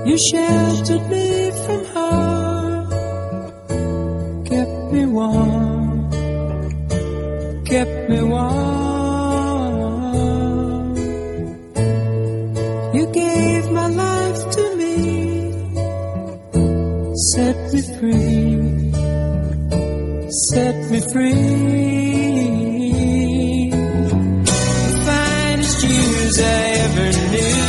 You sheltered me from harm, kept me warm, kept me warm. You gave my life to me, set me free, set me free. The finest years I ever knew,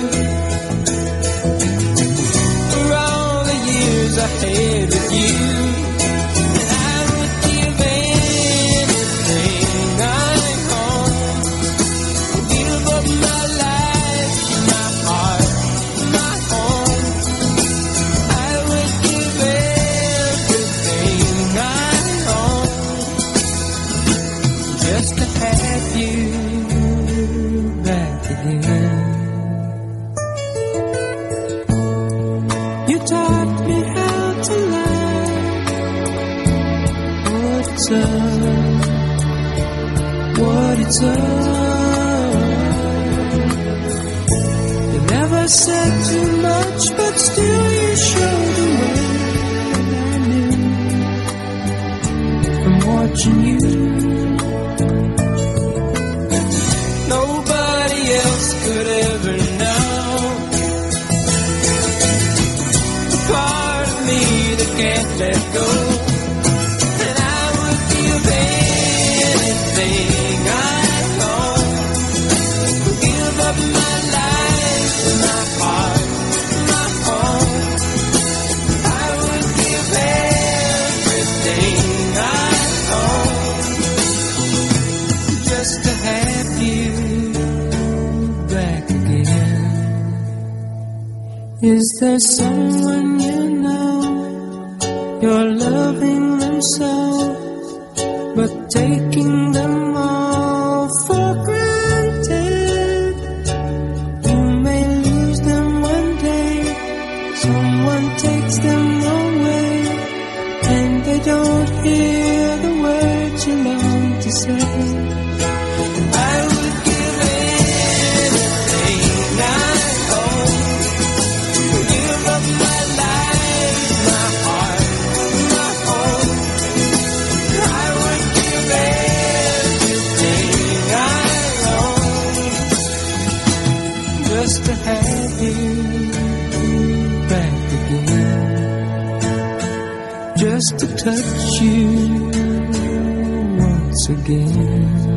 for all the years I had with you. And I would give anything I own, give up my life, my heart, my home. I would give everything I own just to have you back again. You taught me how to lie, what it's You never said too much, but still you showed the way. And I knew from watching you, nobody else could ever know the part of me that can't let go. And I would give anything I own, give up my life, my heart, my home. I would give everything I own just to have you back again. Is there someone you know, you're loving them so, but taking them all for granted? You may lose them one day, someone takes them away, and they don't hear the words you long to say. I would give anything I own, give up my life, my heart, my home. I would give everything I own just to have you back again, just to touch you once again.